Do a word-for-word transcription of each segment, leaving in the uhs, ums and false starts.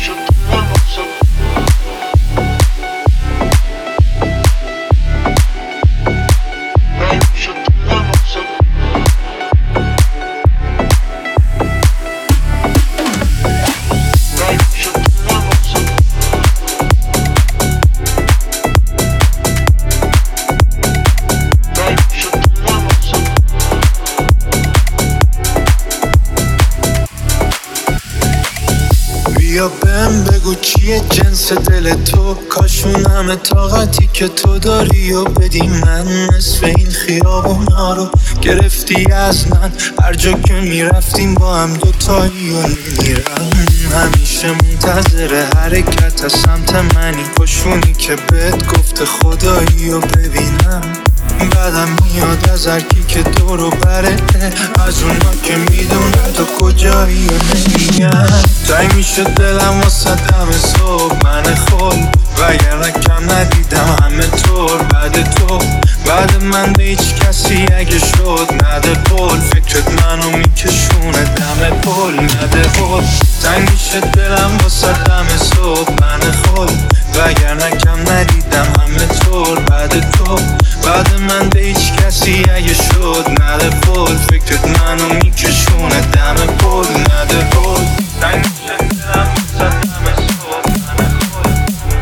بیا بهم بگو چیه جنس دل تو، کاشون همه طاقتی که تو داری و بدی من. نصف این خیابونا رو گرفتی از من، هر جا که میرفتیم با هم دوتایی و میرم. همیشه منتظر حرکت از سمت منی، کاشونی که بهت گفته خدایی و ببینم. بعدم میاد از هرکی که دورو بره، از اونا که میدونه تو کجایی و نمیگم. تنگ میشه دلم واسه دم صبح من خود، وگرنه کم ندیدم همه طور بعد تو. بعد من به هیچ کسی اگه شد نده پول، فکرت منو میکشونه دم پول نده پول. تنگ میشه دلم واسه دم صبح من خود، وگرنه کم ندیدم همه طور بعد تو. بعد من به هیچ کسی اگه شد نده پول، فکرت منو میکشونه دم پول نده پول. تنگ میشه دلم واسه دم صبح من خود،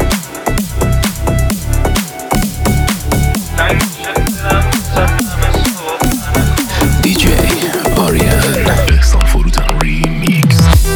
تنگ میشه دلم واسه دم صبح من خود. دی جی آریان احسان فروتن ریمیکس.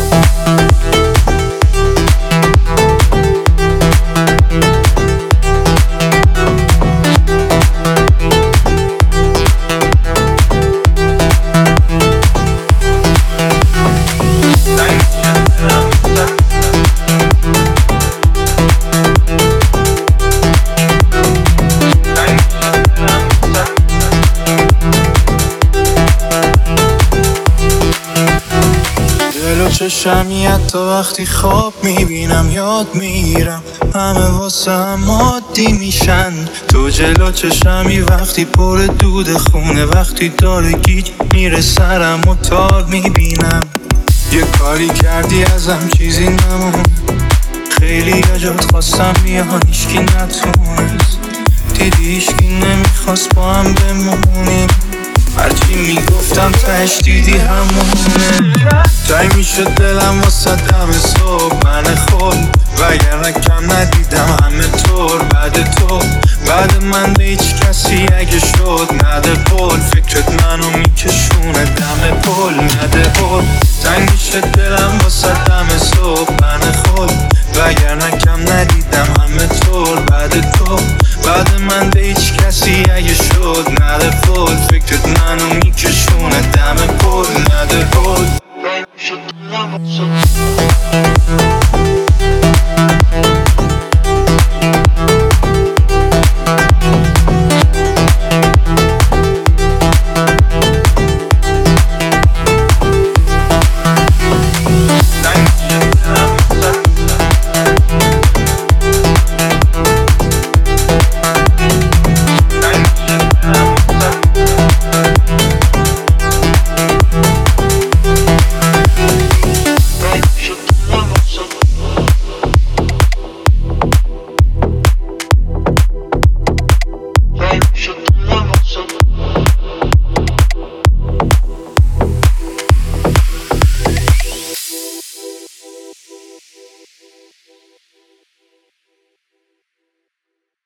چشمی حتی وقتی خواب میبینم یاد میگیرم، همه واسه هم عادی میشن. تو جلو چشمی وقتی پر دود خونه، وقتی داره گیج میره سرم و تار میبینم. یه کاری کردی ازم چیزی نمون، خیلی جات خواستم بیان هیچکی نتونست، دیدی هیچکی نمیخواست با هم بمونیم. هرچی میگفتم تهش دیدی همونه. تنگ میشه دلم واسه دم صبح من خود، وگرنه کم ندیدم همه طور بعد تو. بعد من به هیچ کسی اگه شد نده پول، فکرت منو میکشونه دم پول نده پول. تنگ میشه دلم واسه دم صبح من خود، وگرنه کم ندیدم همه طور بعد تو. بعد من به هیچ کسی اگه شد نده پول، فکرت منو میکشونه دم پول نده پول.